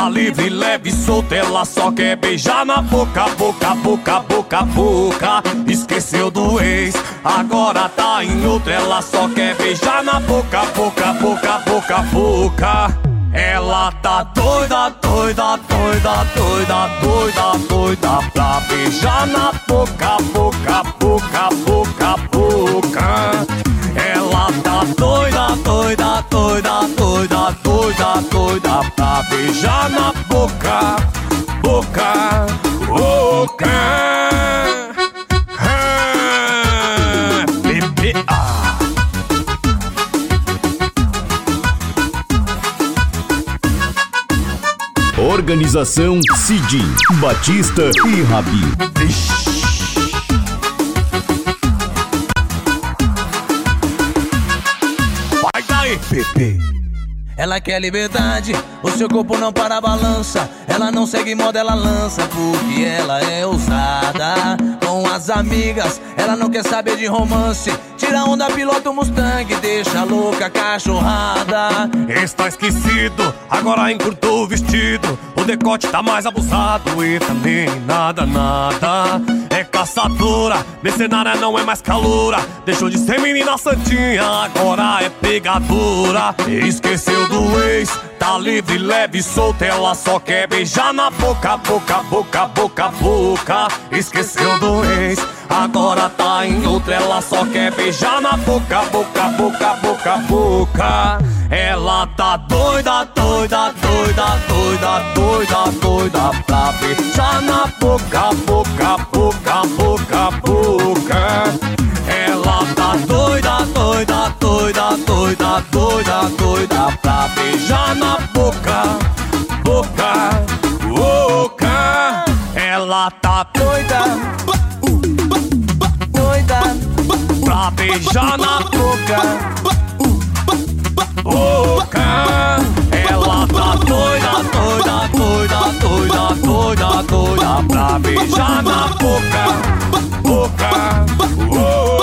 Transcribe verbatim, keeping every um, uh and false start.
tá livre, leve, solta, ela só quer beijar na boca, boca, boca, boca, boca. Esqueceu do ex, agora tá em outra, ela só quer beijar na boca, boca, boca, boca, boca. Ela tá doida, doida, doida, doida, doida, doida pra beijar na boca, boca, boca, boca, boca. Ela tá doida, doida, doida, doida, doida, doida pra beijar na boca, boca, boca. Ah, bebê, ah. Organização Cid, Batista e Rabi. Vai daí, Pepe. Ela quer liberdade, o seu corpo não para a balança. Ela não segue moda, ela lança, porque ela é ousada. Com as amigas, ela não quer saber de romance. Tira onda, pilota o Mustang, deixa louca cachorrada. Está esquecido, agora encurtou o vestido. O decote tá mais abusado e também nada, nada. É caçadora, mercenária não é mais caloura. Deixou de ser menina santinha, agora é pegadora. Esqueceu do ex, tá livre, leve, solta, ela só quer beijar na boca, boca, boca, boca, boca. Esqueceu do ex, agora tá em outra, ela só quer beijar na boca, boca, boca, boca, boca. Ela tá doida, doida, doida, doida, doida, doida pra beijar na boca, boca, boca, boca, boca. Ela tá doida, doida, doida, doida, doida, doida pra beijar na boca, boca, boca. Ela tá doida, doida pra beijar na boca, boca. Ela tá doida, doida, doida, doida, doida, doida pra beijar na boca, boca, boca.